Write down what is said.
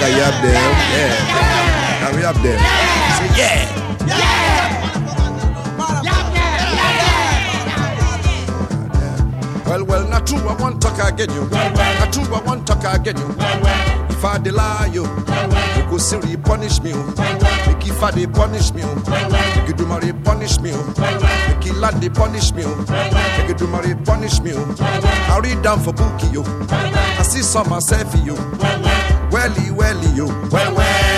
Hurry up there. Yeah. Hurry up there. Say yeah. Well, not true, I won't talk again you. Not true, I won't talk again you. If I delay you, you go see punish me. Make if I they punish me. Make you do my punish me. Make you land they punish me. Make you do my punish me. I read down for bookie you. I see some myself you. Welly you. Well.